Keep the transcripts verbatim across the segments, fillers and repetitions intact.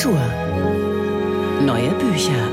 Kultur. Neue Bücher.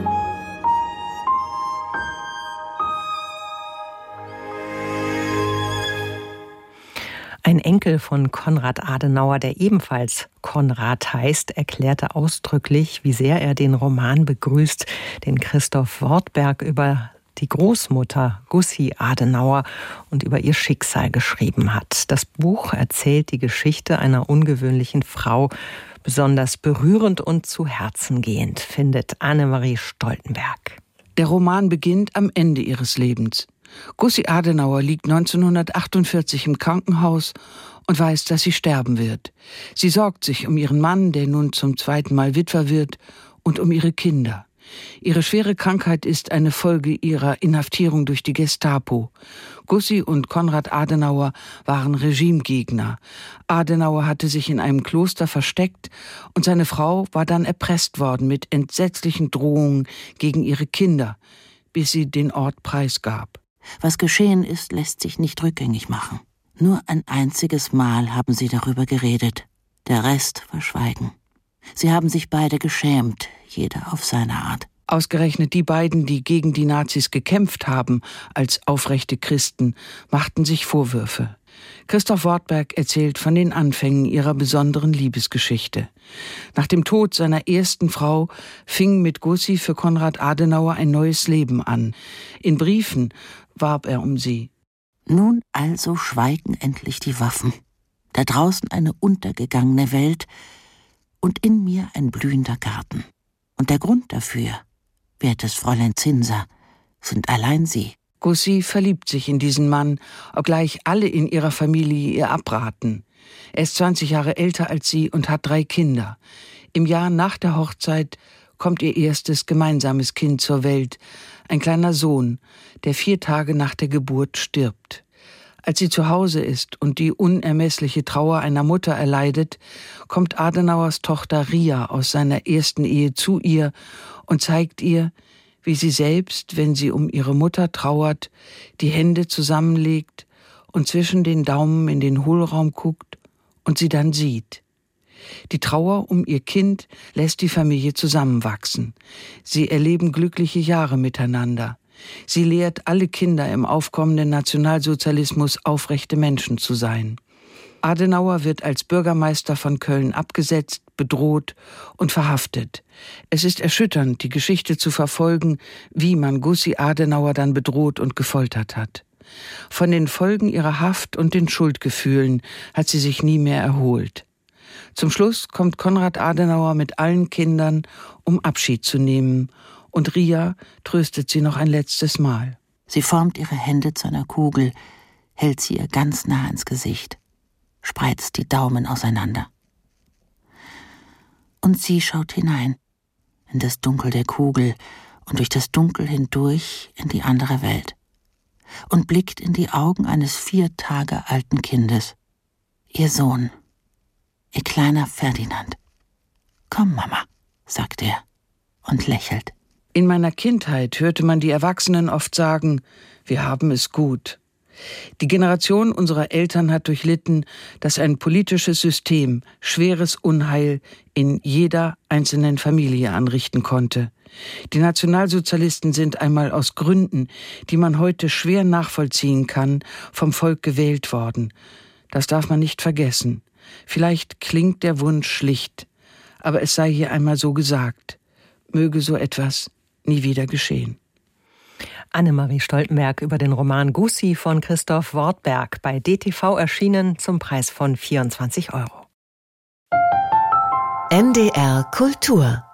Ein Enkel von Konrad Adenauer, der ebenfalls Konrad heißt, erklärte ausdrücklich, wie sehr er den Roman begrüßt, den Christoph Wortberg über die Großmutter Gussi Adenauer und über ihr Schicksal geschrieben hat. Das Buch erzählt die Geschichte einer ungewöhnlichen Frau, besonders berührend und zu Herzen gehend, findet Annemarie Stoltenberg. Der Roman beginnt am Ende ihres Lebens. Gussi Adenauer liegt neunzehnhundertachtundvierzig im Krankenhaus und weiß, dass sie sterben wird. Sie sorgt sich um ihren Mann, der nun zum zweiten Mal Witwer wird, und um ihre Kinder. Ihre schwere Krankheit ist eine Folge ihrer Inhaftierung durch die Gestapo. Gussi und Konrad Adenauer waren Regimegegner. Adenauer hatte sich in einem Kloster versteckt und seine Frau war dann erpresst worden mit entsetzlichen Drohungen gegen ihre Kinder, bis sie den Ort preisgab. Was geschehen ist, lässt sich nicht rückgängig machen. Nur ein einziges Mal haben sie darüber geredet, der Rest verschweigen. Sie haben sich beide geschämt, jeder auf seine Art. Ausgerechnet die beiden, die gegen die Nazis gekämpft haben, als aufrechte Christen, machten sich Vorwürfe. Christoph Wortberg erzählt von den Anfängen ihrer besonderen Liebesgeschichte. Nach dem Tod seiner ersten Frau fing mit Gussi für Konrad Adenauer ein neues Leben an. In Briefen warb er um sie. Nun also schweigen endlich die Waffen. Da draußen eine untergegangene Welt und in mir ein blühender Garten. Und der Grund dafür, wertes Fräulein Zinser, sind allein Sie. Gussi verliebt sich in diesen Mann, obgleich alle in ihrer Familie ihr abraten. Er ist zwanzig Jahre älter als sie und hat drei Kinder. Im Jahr nach der Hochzeit kommt ihr erstes gemeinsames Kind zur Welt, ein kleiner Sohn, der vier Tage nach der Geburt stirbt. Als sie zu Hause ist und die unermessliche Trauer einer Mutter erleidet, kommt Adenauers Tochter Ria aus seiner ersten Ehe zu ihr und zeigt ihr, wie sie selbst, wenn sie um ihre Mutter trauert, die Hände zusammenlegt und zwischen den Daumen in den Hohlraum guckt und sie dann sieht. Die Trauer um ihr Kind lässt die Familie zusammenwachsen. Sie erleben glückliche Jahre miteinander. Sie lehrt alle Kinder im aufkommenden Nationalsozialismus, aufrechte Menschen zu sein. Adenauer wird als Bürgermeister von Köln abgesetzt, bedroht und verhaftet. Es ist erschütternd, die Geschichte zu verfolgen, wie man Gussi Adenauer dann bedroht und gefoltert hat. Von den Folgen ihrer Haft und den Schuldgefühlen hat sie sich nie mehr erholt. Zum Schluss kommt Konrad Adenauer mit allen Kindern, um Abschied zu nehmen, und Ria tröstet sie noch ein letztes Mal. Sie formt ihre Hände zu einer Kugel, hält sie ihr ganz nah ins Gesicht, spreizt die Daumen auseinander. Und sie schaut hinein, in das Dunkel der Kugel und durch das Dunkel hindurch in die andere Welt und blickt in die Augen eines vier Tage alten Kindes. Ihr Sohn, ihr kleiner Ferdinand. »Komm, Mama«, sagt er und lächelt. In meiner Kindheit hörte man die Erwachsenen oft sagen, wir haben es gut. Die Generation unserer Eltern hat durchlitten, dass ein politisches System schweres Unheil in jeder einzelnen Familie anrichten konnte. Die Nationalsozialisten sind einmal aus Gründen, die man heute schwer nachvollziehen kann, vom Volk gewählt worden. Das darf man nicht vergessen. Vielleicht klingt der Wunsch schlicht, aber es sei hier einmal so gesagt. Möge so etwas nie wieder geschehen. Annemarie Stoltenberg über den Roman Gussi von Christoph Wortberg, bei D T V erschienen zum Preis von vierundzwanzig Euro. N D R Kultur